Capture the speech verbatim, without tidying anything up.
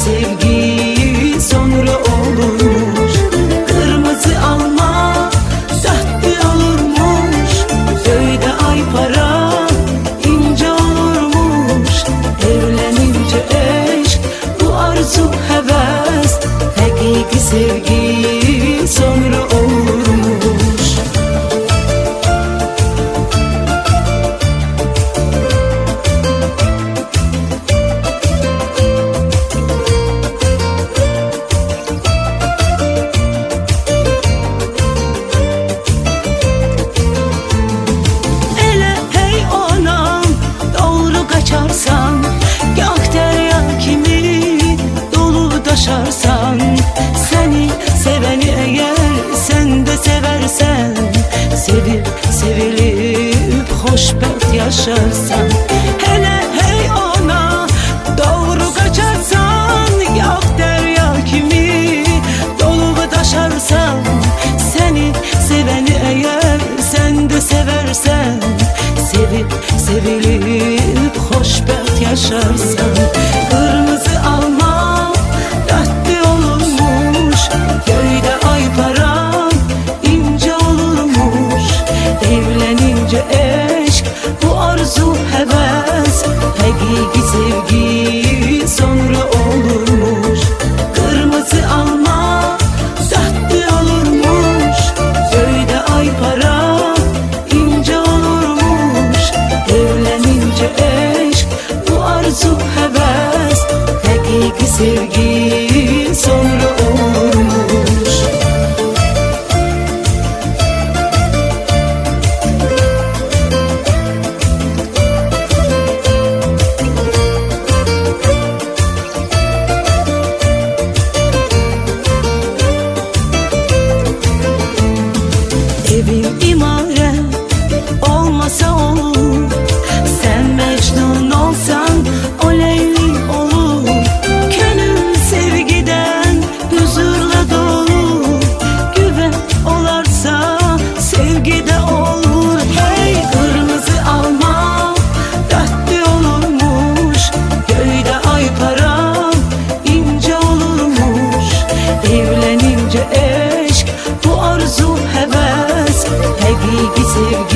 sevgi sonra olurmuş. Kırmızı alma tatlı olurmuş. Köyde ay para ince olurmuş. Evlenince eşk bu arzu heves. Hakiki sevgi sonra olurmuş. Ele hey anam doğru kaçarsan, gah derya kimi dolu taşarsan, seni seveni eğer sen de seversen, sevip sevilip hoşbet yaşarsan. Hele hey ana doğru kaçarsan, yak derya kimi dolu taşarsan, seni seveni eğer sen de seversen, sevip sevilip hoşbet yaşarsan. Kırmızı alma tatlı olurmuş. Köyde ay para ince olurmuş. Evlenince eşk bu arzu heves. Hakiki sevgi sonra olurmuş. Kırmızı alma tatlı olurmuş. Köyde ay para ince olurmuş. Evlenince eşk bu arzu heves. Hakiki sevgi sonra olurmuş. Evim imare olmasa olur. Sen Mecnun olsan o Leyli olur. Gönül sevgiden huzurla dolu. Güven olarsa sevgide olur. Hey kırmızı alma tatlı olurmuş. Köyde ay para ince olurmuş. Evlenince eşk bu arzu heves. Hakiki sevgi